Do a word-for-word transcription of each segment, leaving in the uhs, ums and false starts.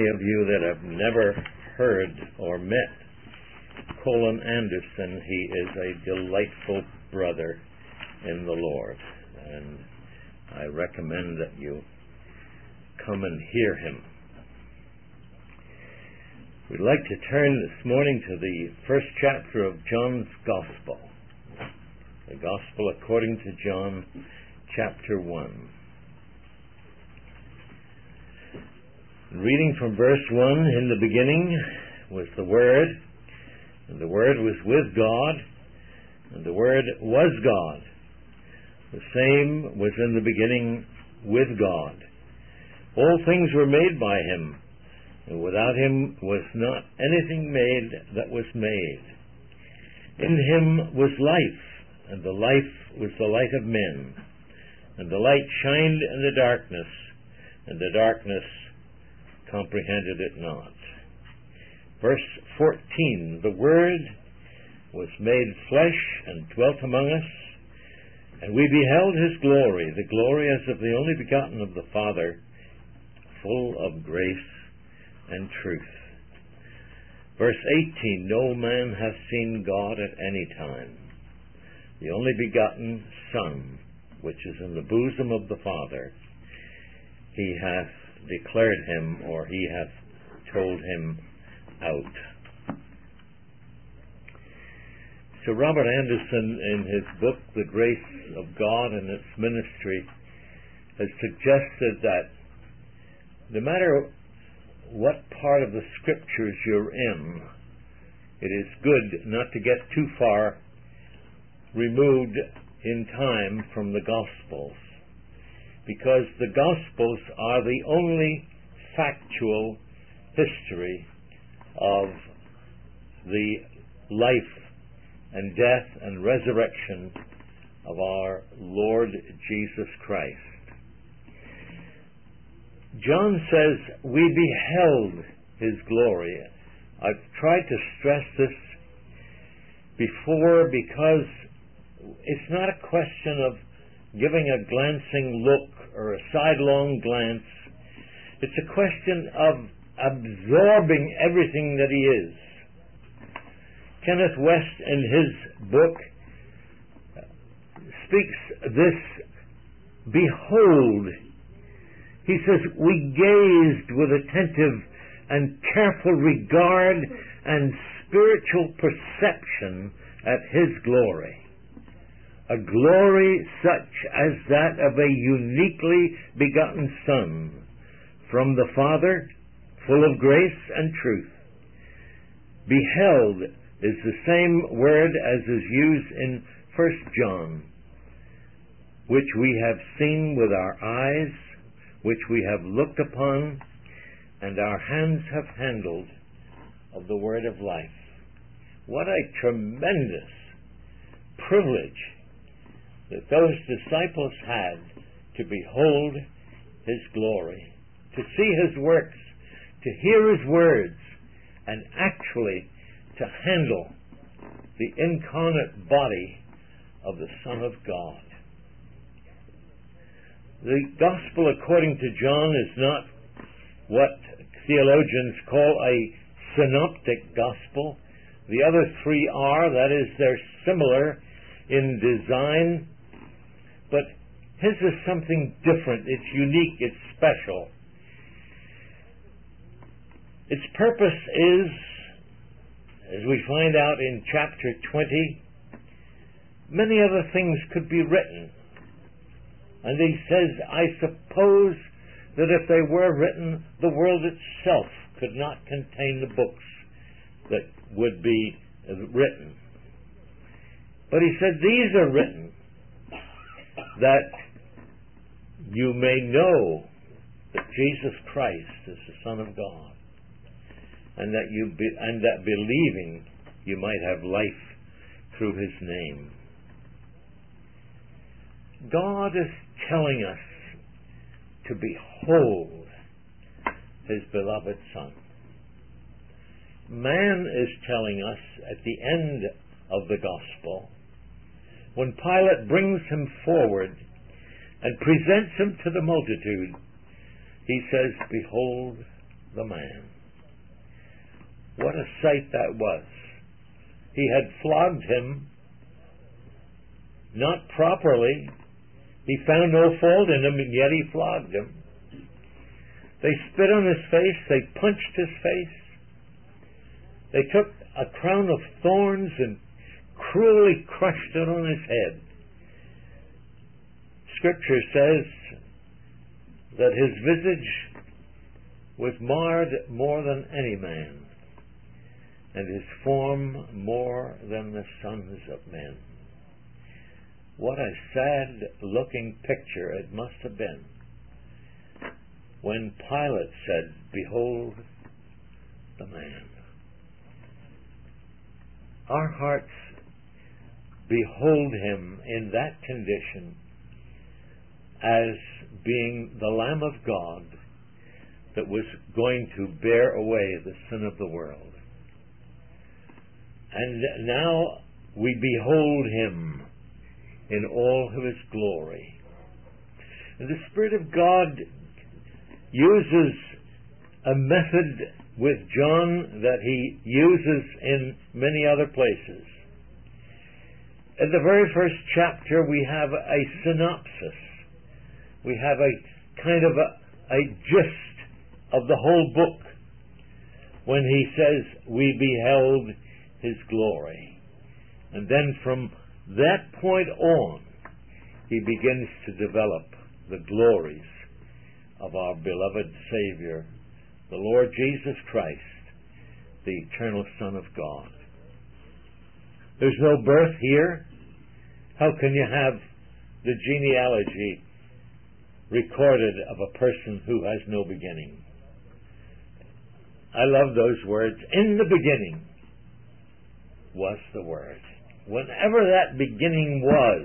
Many of you that have never heard or met Colin Anderson, he is a delightful brother in the Lord, and I recommend that you come and hear him. We'd like to turn this morning to the first chapter of John's Gospel, the Gospel according to John, chapter one. Reading from verse one, in the beginning was the Word, and the Word was with God, and the Word was God. The same was in the beginning with God. All things were made by him, and without him was not anything made that was made. In him was life, and the life was the light of men. And the light shined in the darkness, and the darkness comprehended it not. Verse fourteen, the Word was made flesh and dwelt among us, and we beheld his glory, the glory as of the only begotten of the Father, full of grace and truth. Verse eighteen, no man hath seen God at any time. The only begotten Son, which is in the bosom of the Father, he hath declared him, or he hath told him out. Sir Robert Anderson, in his book, The Grace of God and Its Ministry, has suggested that no matter what part of the Scriptures you're in, it is good not to get too far removed in time from the Gospels, because the Gospels are the only factual history of the life and death and resurrection of our Lord Jesus Christ. John says, we beheld his glory. I've tried to stress this before because it's not a question of giving a glancing look or a sidelong glance. It's a question of absorbing everything that he is. Kenneth West, in his book, speaks this, behold. He says, we gazed with attentive and careful regard and spiritual perception at his glory. A glory such as that of a uniquely begotten Son, from the Father, full of grace and truth. Beheld is the same word as is used in First John, which we have seen with our eyes, which we have looked upon, and our hands have handled of the word of life. What a tremendous privilege that those disciples had to behold his glory, to see his works, to hear his words, and actually to handle the incarnate body of the Son of God. The Gospel according to John is not what theologians call a synoptic gospel. The other three are, that is, they're similar in design, but his is something different. It's unique. It's special. Its purpose is, as we find out in chapter twenty, many other things could be written. And he says, I suppose that if they were written, the world itself could not contain the books that would be written. But he said, these are written that you may know that Jesus Christ is the Son of God, and that you be, and that believing you might have life through his name. God is telling us to behold his beloved Son. Man is telling us at the end of the gospel, when Pilate brings him forward and presents him to the multitude, he says, behold the man. What a sight that was. He had flogged him not properly. He found no fault in him, and yet he flogged him. They spit on his face. They punched his face. They took a crown of thorns and cruelly crushed it on his head. Scripture says that his visage was marred more than any man, and his form more than the sons of men. What a sad-looking picture it must have been when Pilate said, "Behold the man." Our hearts behold him in that condition as being the Lamb of God that was going to bear away the sin of the world. And now we behold him in all of his glory. And the Spirit of God uses a method with John that he uses in many other places. In the very first chapter, we have a synopsis. We have a kind of a, a gist of the whole book when he says, "We beheld his glory." And then from that point on, he begins to develop the glories of our beloved Savior, the Lord Jesus Christ, the eternal Son of God. There's no birth here. How can you have the genealogy recorded of a person who has no beginning? I love those words. In the beginning was the Word. Whenever that beginning was,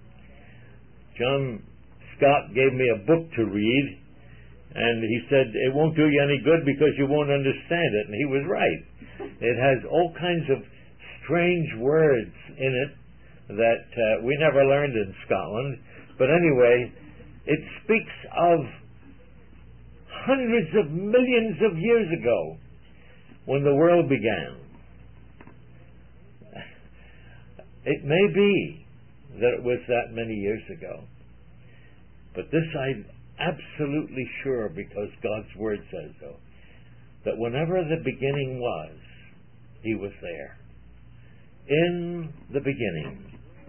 John Scott gave me a book to read, and he said, "It won't do you any good because you won't understand it." And he was right. It has all kinds of strange words in it that uh, we never learned in Scotland. But anyway, it speaks of hundreds of millions of years ago when the world began. It may be that it was that many years ago, but this I'm absolutely sure, because God's Word says so, that whenever the beginning was, he was there. In the beginning,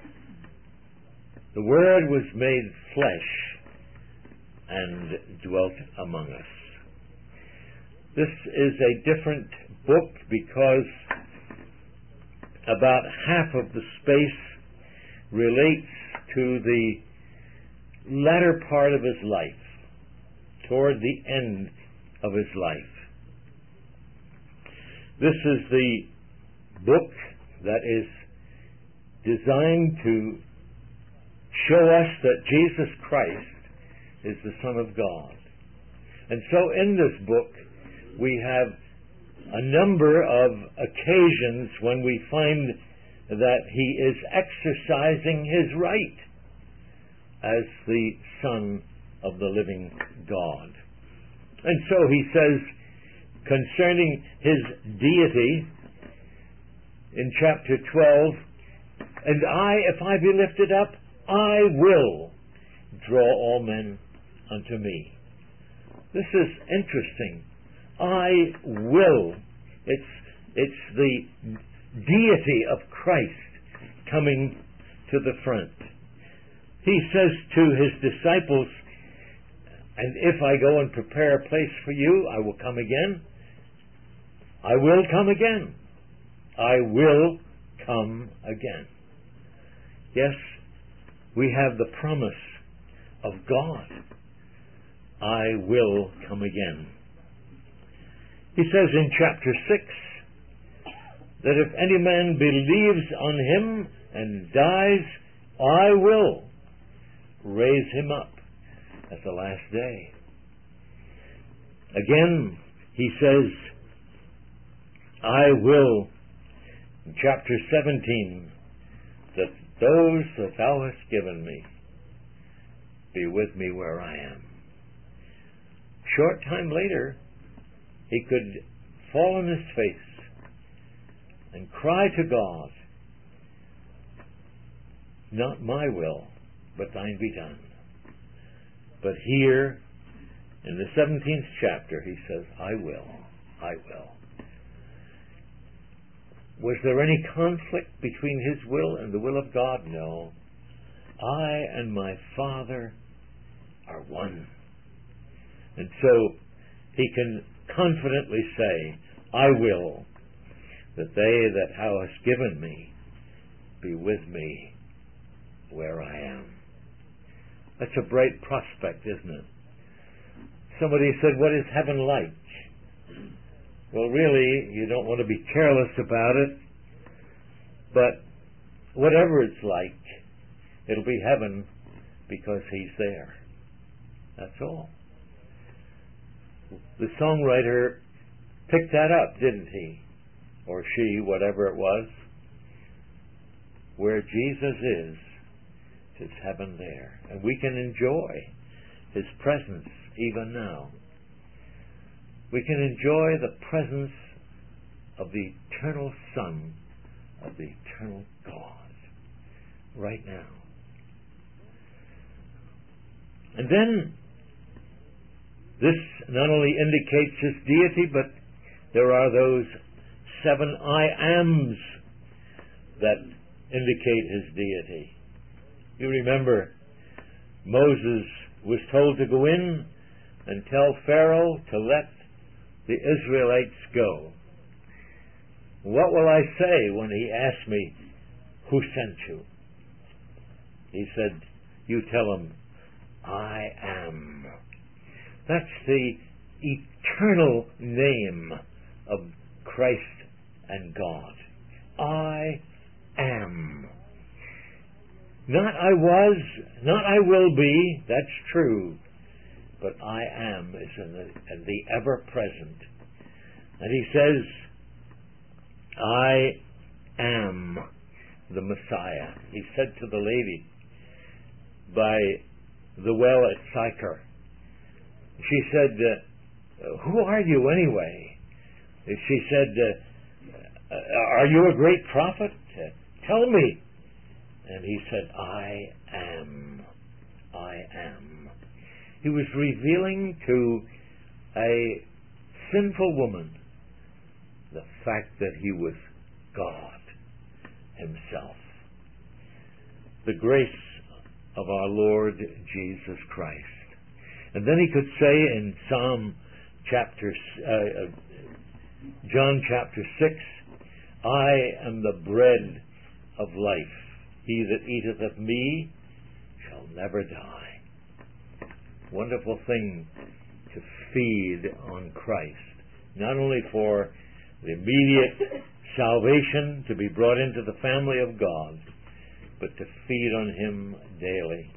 the Word was made flesh and dwelt among us. This is a different book because about half of the space relates to the latter part of his life, toward the end of his life. This is the book that is designed to show us that Jesus Christ is the Son of God. And so in this book we have a number of occasions when we find that he is exercising his right as the Son of the living God. And so he says concerning his deity in chapter twelve, "And I, if I be lifted up, I will draw all men unto me." This is interesting. I will. It's, it's the deity of Christ coming to the front. He says to his disciples, "And if I go and prepare a place for you, I will come again." I will come again. I will come again. Yes, we have the promise of God. I will come again. He says in chapter six that if any man believes on him and dies, I will raise him up at the last day. Again, he says, I will, in chapter seventeen, that those that thou hast given me be with me where I am. Short time later, he could fall on his face and cry to God, not my will, but thine be done. But here, in the seventeenth chapter, he says, I will, I will. Was there any conflict between his will and the will of God? No. I and my Father are one. And so he can confidently say, I will, that they that thou hast given me be with me where I am. That's a bright prospect, isn't it? Somebody said, what is heaven like? Well, really, you don't want to be careless about it, but whatever it's like, it'll be heaven because he's there. That's all. The songwriter picked that up, didn't he? Or she, whatever it was. Where Jesus is, is heaven there. And we can enjoy his presence even now. We can enjoy the presence of the eternal Son of the eternal God right now. And then this not only indicates his deity, but there are those seven I ams that indicate his deity. You remember, Moses was told to go in and tell Pharaoh to let the Israelites go. What will I say when he asks me, who sent you? He said, you tell him, I am. That's the eternal name of Christ and God. I am. Not I was, not I will be, that's true, but I am is in the, in the ever-present. And he says, I am the Messiah. He said to the lady by the well at Sychar. She said, uh, who are you anyway? She said, uh, are you a great prophet? Uh, tell me. And he said, I am. I am. He was revealing to a sinful woman the fact that he was God himself. The grace of our Lord Jesus Christ. And then he could say in Psalm chapter, uh, John chapter six, I am the bread of life. He that eateth of me shall never die. Wonderful thing to feed on Christ. Not only for the immediate salvation, to be brought into the family of God, but to feed on him daily.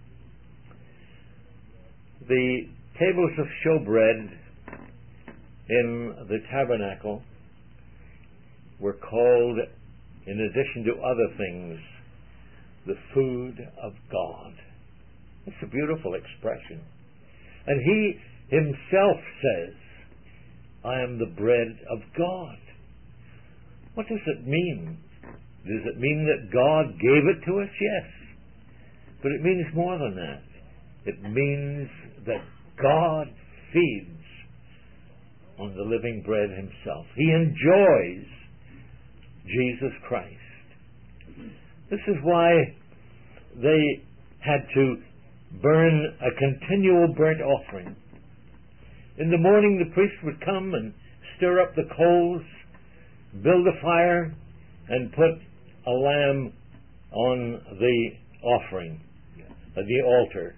The tables of showbread in the tabernacle were called, in addition to other things, the food of God. It's a beautiful expression. And he himself says, I am the bread of God. What does it mean? Does it mean that God gave it to us? Yes. But it means more than that. It means that God feeds on the living bread himself. He enjoys Jesus Christ. This is why they had to burn a continual burnt offering. In the morning the priest would come and stir up the coals, build a fire, and put a lamb on the offering, uh, the altar.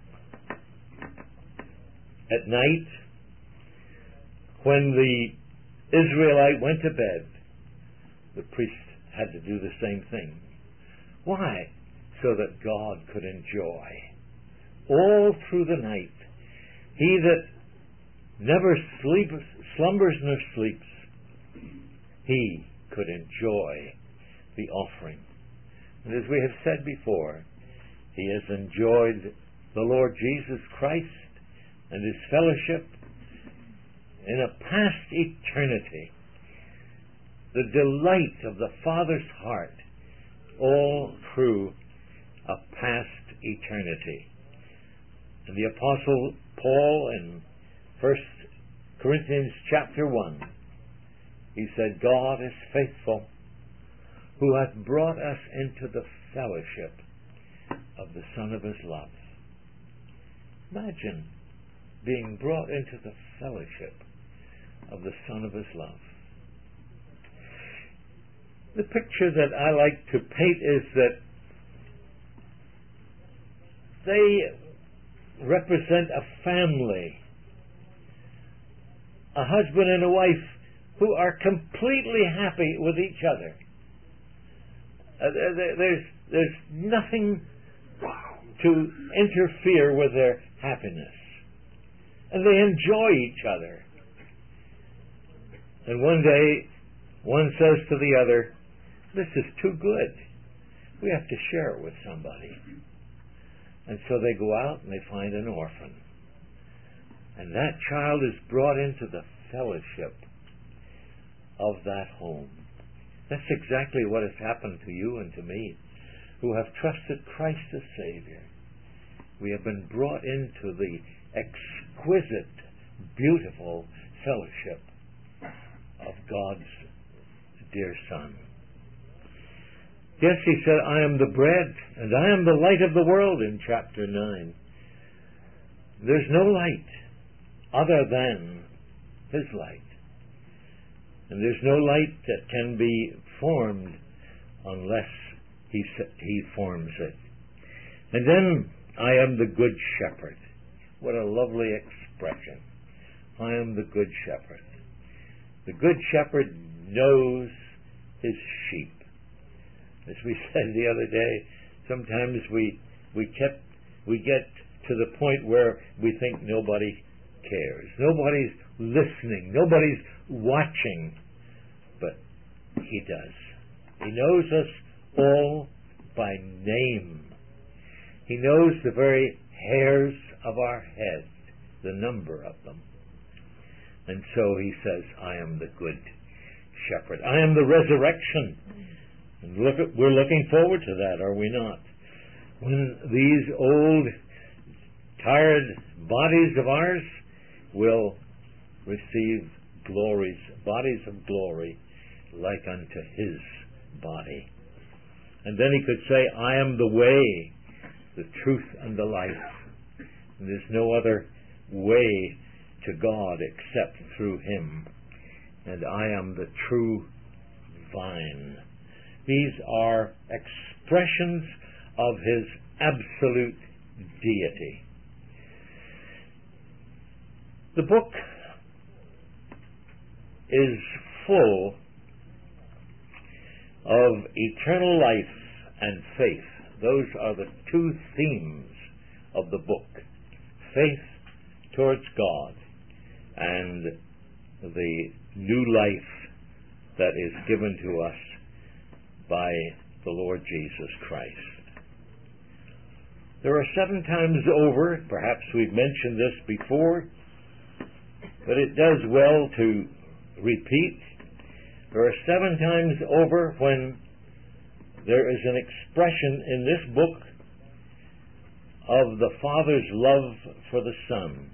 At night, when the Israelite went to bed, the priest had to do the same thing. Why? So that God could enjoy all through the night. He that never sleeps, slumbers nor sleeps, he could enjoy the offering. And as we have said before, he has enjoyed the Lord Jesus Christ and his fellowship in a past eternity, the delight of the Father's heart all through a past eternity. And the Apostle Paul in First Corinthians chapter one, he said, God is faithful, who hath brought us into the fellowship of the Son of his love. Imagine being brought into the fellowship of the Son of his love. The picture that I like to paint is that they represent a family, a husband and a wife who are completely happy with each other. Uh, there's, there's nothing to interfere with their happiness. And they enjoy each other. And one day, one says to the other, this is too good. We have to share it with somebody. And so they go out and they find an orphan. And that child is brought into the fellowship of that home. That's exactly what has happened to you and to me, who have trusted Christ as Savior. We have been brought into the exquisite, beautiful fellowship of God's dear Son. Yes, he said, I am the bread, and I am the light of the world in chapter nine. There's no light other than his light. And there's no light that can be formed unless he, he forms it. And then, I am the good shepherd. What a lovely expression. I am the good shepherd. The good shepherd knows his sheep. As we said the other day, sometimes we we kept we get to the point where we think nobody cares. Nobody's listening. Nobody's watching. But he does. He knows us all by name. He knows the very hairs of our head, the number of them. And so he says, I am the good shepherd. I am the resurrection. And look at, we're looking forward to that, are we not? When these old, tired bodies of ours will receive glories, bodies of glory, like unto his body. And then he could say, I am the way, the truth, and the life. And there's no other way to God except through him. And I am the true vine. These are expressions of his absolute deity. The book is full of eternal life and faith. Those are the two themes of the book. Faith towards God and the new life that is given to us by the Lord Jesus Christ. There are seven times over, perhaps we've mentioned this before, but it does well to repeat. There are seven times over when there is an expression in this book of the Father's love for the Son.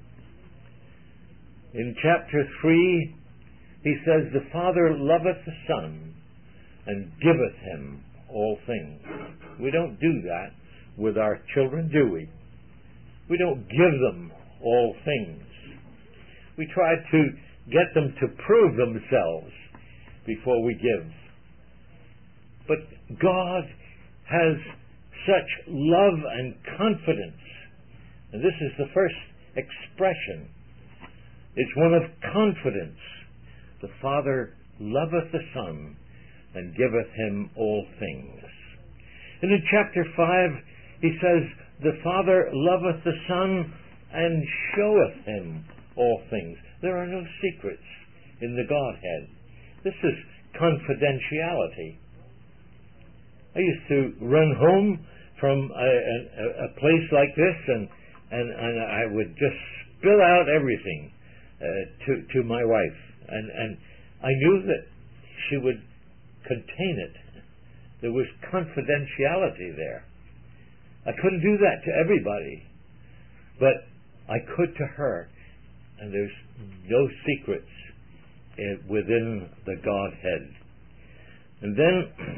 In chapter three, he says, the Father loveth the Son and giveth him all things. We don't do that with our children, do we? We don't give them all things. We try to get them to prove themselves before we give. But God has such love and confidence. And this is the first expression. It's one of confidence. The Father loveth the Son and giveth him all things. And in chapter five, he says, the Father loveth the Son and showeth him all things. There are no secrets in the Godhead. This is confidentiality. I used to run home from a, a, a place like this, and, and, and I would just spill out everything. uh, to to my wife, and and I knew that she would contain it. There was confidentiality there. I couldn't do that to everybody, but I could to her, and there's no secrets uh, within the Godhead. And then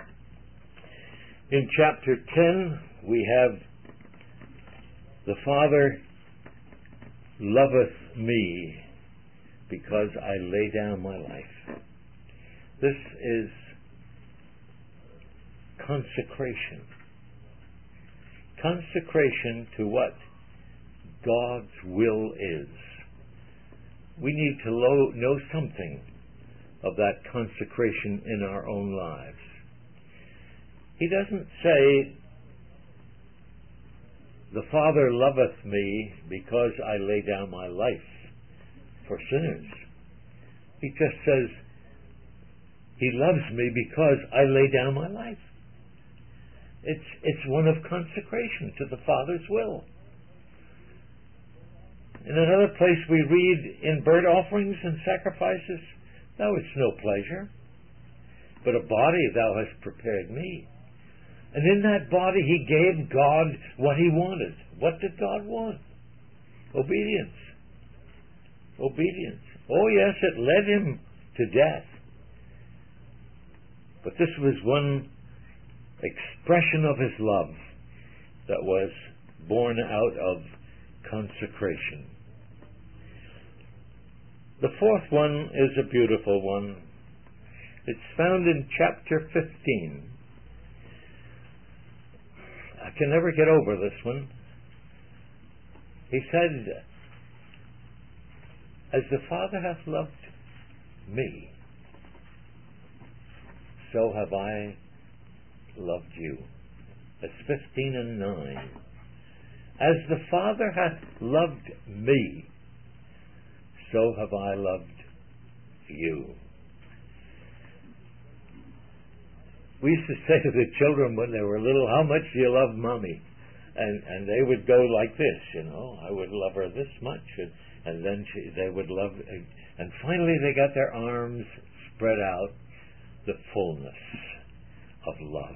in chapter ten we have the Father loveth me because I lay down my life. This is consecration. Consecration to what God's will is. We need to lo- know something of that consecration in our own lives. He doesn't say, the Father loveth me because I lay down my life for sinners. He just says, He loves me because I lay down my life. It's, it's one of consecration to the Father's will. In another place we read, in burnt offerings and sacrifices, thou hast no pleasure, but a body thou hast prepared me. And in that body he gave God what he wanted. What did God want? Obedience. Obedience. Oh yes, it led him to death. But this was one expression of his love that was born out of consecration. The fourth one is a beautiful one. It's found in chapter fifteen. I can never get over this one. He said, as the Father hath loved me, so have I loved you. That's fifteen and nine. As the Father hath loved me, so have I loved you. We used to say to the children when they were little, how much do you love Mommy? And and they would go like this, you know, I would love her this much. And, and then she, they would love, and finally they got their arms spread out, the fullness of love.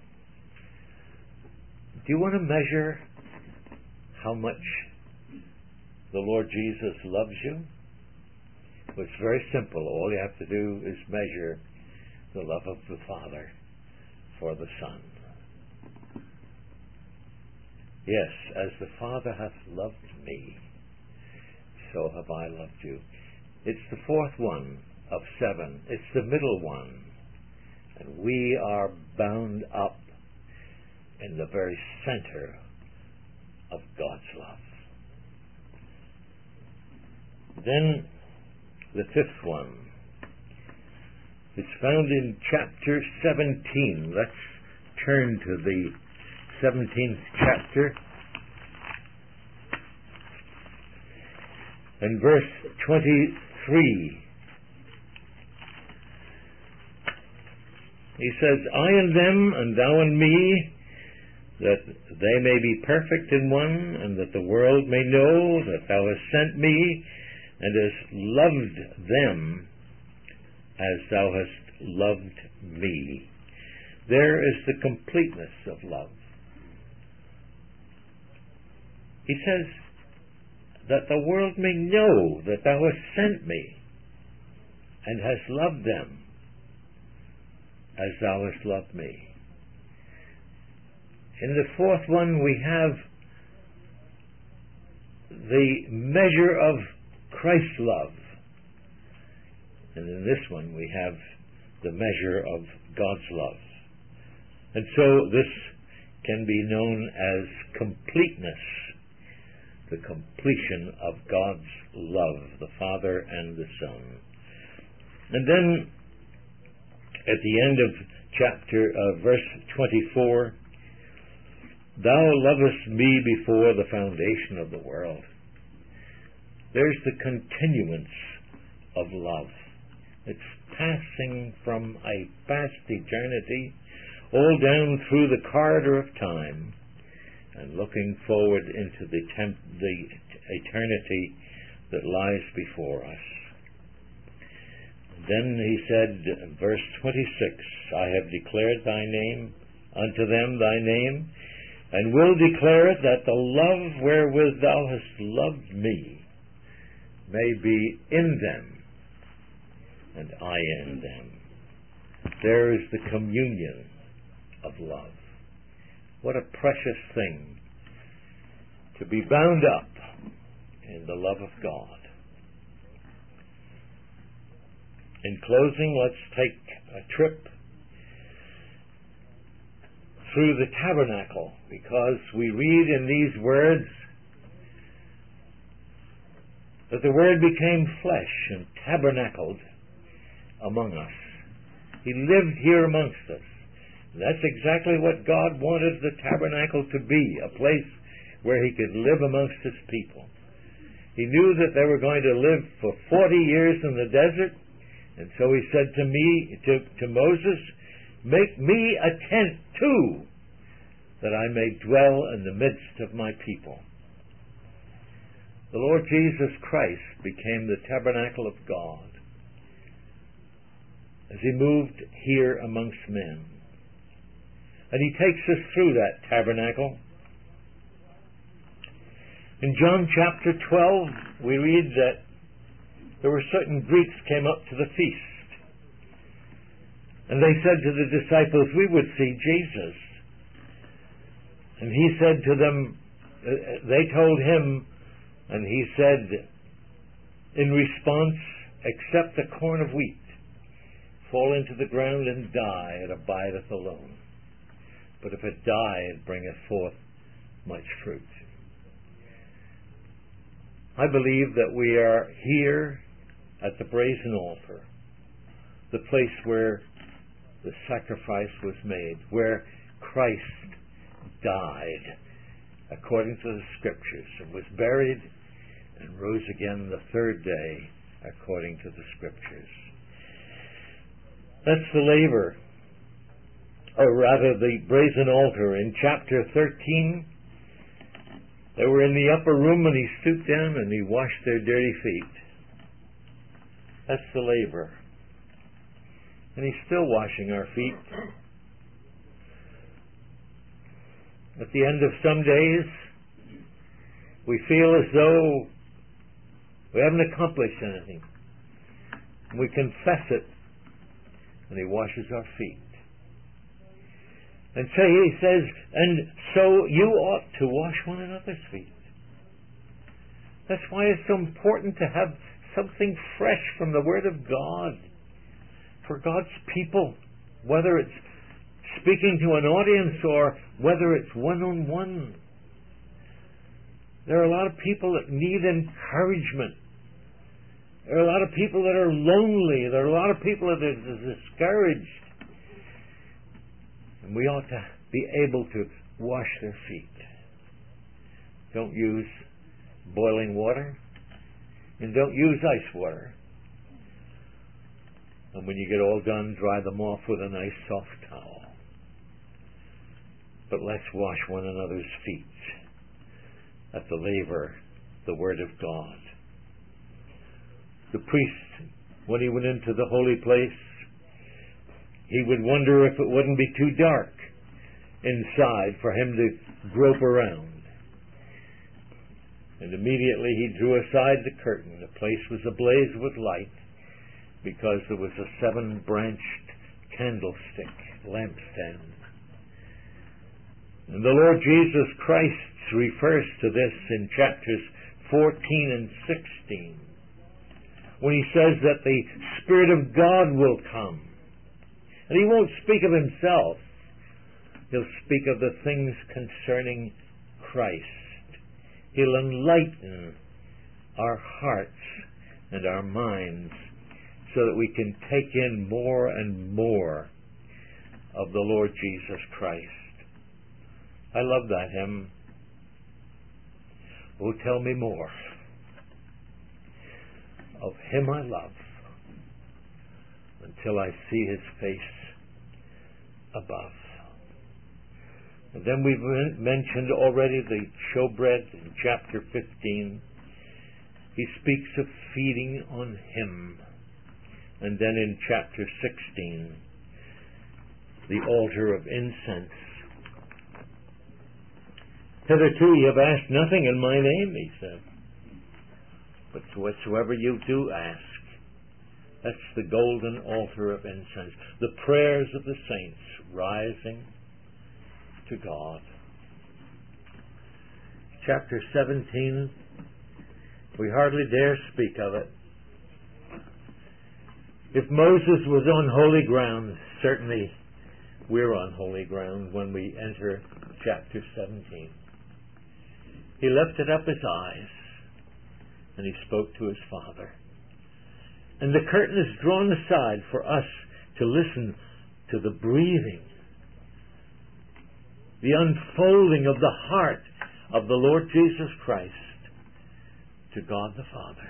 Do you want to measure how much the Lord Jesus loves you? Well, it's very simple. All you have to do is measure the love of the Father for the Son. Yes, as the Father hath loved me, so have I loved you. It's the fourth one of seven. It's the middle one. And we are bound up in the very center of God's love. Then the fifth one. It's found in chapter seventeen. Let's turn to the seventeenth chapter. And verse twenty-three. He says, I and them, and thou and me, that they may be perfect in one, and that the world may know that thou hast sent me, and hast loved them as thou hast loved me. There is the completeness of love. He says, that the world may know that thou hast sent me, and hast loved them as thou hast loved me. In the fourth one we have the measure of Christ's love. And in this one we have the measure of God's love. And so this can be known as completeness, the completion of God's love, the Father and the Son. And then at the end of chapter, uh, verse twenty-four, thou lovest me before the foundation of the world. There's the continuance of love. It's passing from a past eternity all down through the corridor of time and looking forward into the, temp- the eternity that lies before us. Then he said, verse twenty-six, I have declared thy name unto them, thy name, and will declare it, that the love wherewith thou hast loved me may be in them, and I in them. There is the communion of love. What a precious thing to be bound up in the love of God. In closing, let's take a trip through the tabernacle, because we read in these words that the Word became flesh and tabernacled among us. He lived here amongst us. That's exactly what God wanted the tabernacle to be, a place where He could live amongst His people. He knew that they were going to live for forty years in the desert, and so He said to me, to, to Moses, make me a tent too, that I may dwell in the midst of my people. The Lord Jesus Christ became the tabernacle of God as He moved here amongst men. And He takes us through that tabernacle. In John chapter twelve, we read that there were certain Greeks came up to the feast. And they said to the disciples, we would see Jesus. And He said to them, they told Him, and He said in response, except a corn of wheat fall into the ground and die, it abideth alone. But if it die, it bringeth forth much fruit. I believe that we are here at the brazen altar, the place where the sacrifice was made, where Christ died according to the Scriptures, and was buried and rose again the third day according to the Scriptures. That's the laver, or rather the brazen altar. In chapter thirteen, they were in the upper room, and He stooped down and He washed their dirty feet. That's the laver. And He's still washing our feet. At the end of some days, we feel as though we haven't accomplished anything. And we confess it, and He washes our feet. And so He says, and so you ought to wash one another's feet. That's why it's so important to have something fresh from the Word of God for God's people, whether it's speaking to an audience or whether it's one-on-one. There are a lot of people that need encouragement. There are a lot of people that are lonely. There are a lot of people that are discouraged. And we ought to be able to wash their feet. Don't use boiling water, and don't use ice water. And when you get all done, dry them off with a nice soft towel. But let's wash one another's feet at the laver, the Word of God. The priest, when he went into the holy place, he would wonder if it wouldn't be too dark inside for him to grope around. And immediately he drew aside the curtain. The place was ablaze with light because there was a seven-branched candlestick, lampstand. And the Lord Jesus Christ refers to this in chapters fourteen and sixteen, when He says that the Spirit of God will come. And He won't speak of Himself. He'll speak of the things concerning Christ. He'll enlighten our hearts and our minds so that we can take in more and more of the Lord Jesus Christ. I love that hymn. Oh, tell me more of Him I love until I see His face above. And then we've mentioned already the showbread in chapter fifteen. he speaks of feeding on him. And then in chapter sixteen, the altar of incense. Hitherto ye have asked nothing in my name, he said. But whatsoever you do ask, that's the golden altar of incense. The prayers of the saints rising to God. Chapter seventeen, we hardly dare speak of it. If Moses was on holy ground, certainly we're on holy ground when we enter chapter seventeen. He lifted up his eyes and he spoke to his Father. And the curtain is drawn aside for us to listen to the breathing, the unfolding of the heart of the Lord Jesus Christ to God the Father.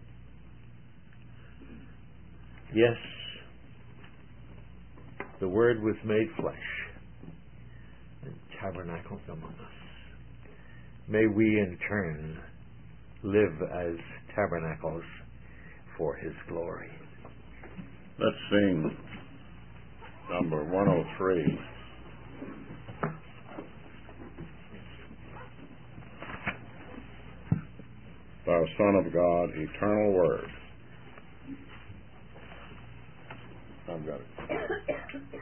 Yes, the Word was made flesh and tabernacled among us. May we in turn live as tabernacles for His glory. Let's sing number one oh three. Thou Son of God, eternal Word. I've got it.